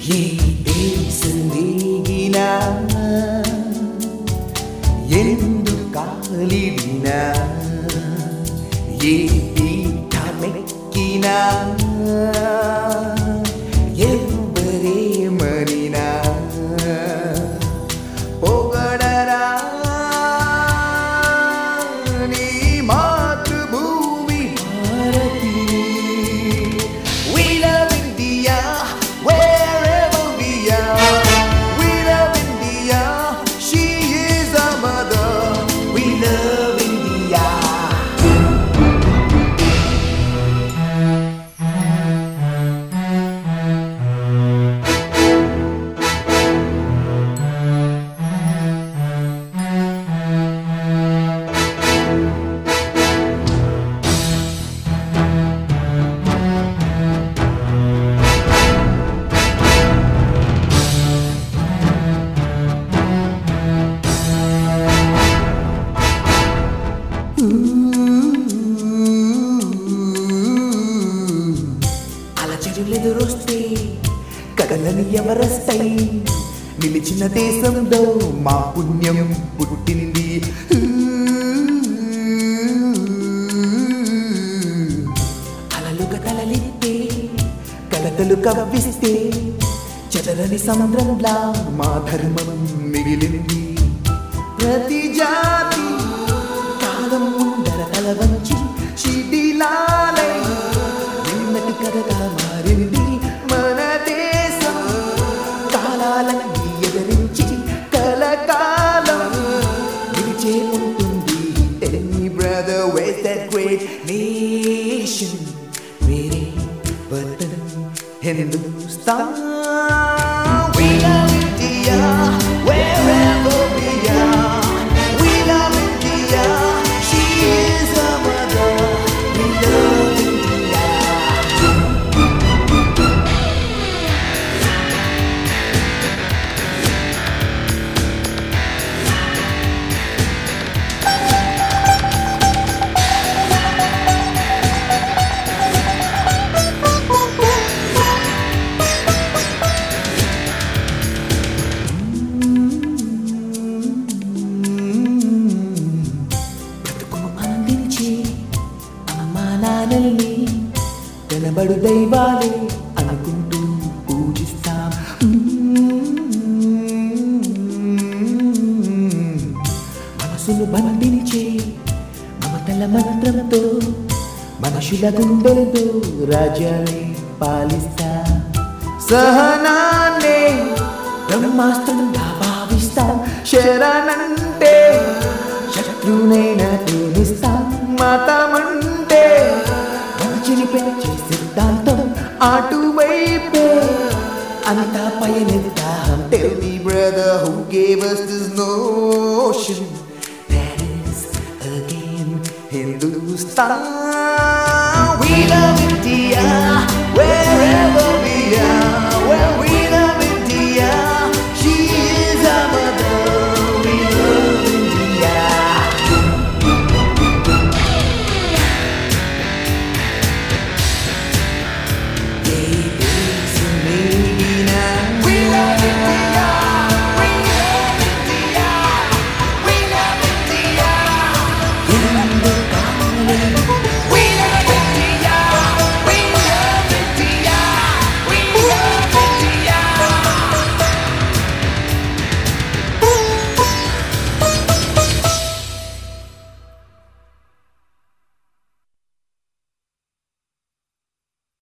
ఏ దేశం దిగినా ఎందు కాలిడినా ఏ పీఠమెక్కినా ఎవరేమనినా పొగడరా నీ మాతృభూమి భారతిని. We love India wherever we are. We love India, she is our mother. We love India. అలచరులెదురొస్తే కదలని ఎవరొస్తాయి, నిలిచిన దేశంలో మా పుణ్యం పుట్టింది. అలలుగా తలలిస్తే కలతలు కవ్విస్తే చెదరని సముద్రంలా మా ధర్మం మిగిలింది. ప్రతి జాతి కాలం ముందర తల వంచి శిథిలాలై నిన్నటి కథగా మారింది మన దేశం. కాలాలన్నీ ఎదిరించి కలకాలం నిలిచే ఉంటుంది. Tell me brother, where's that great nation? मेरे वतन Hindustan. We love India wherever we are. We love India, she is our mother. We love India. నానల్ని కనబడు దైవాలే అనుకుంటూ పూజిస్తాం. మనసును బంధించే మమతల మంత్రంతో మనుషుల గుండెలతో రాజ్యాన్ని పాలిస్తాం. సహనాన్నే బ్రహ్మాస్త్రంగా భావిస్తాం. శరణంటే శత్రునైనా ప్రేమిస్తాం. మతమంటే మంచిని పెంచే సిద్ధాంతం అటువైపే అంతా పయనిద్దాం. Tell me brother, who gave us this notion? That is again Hindustan.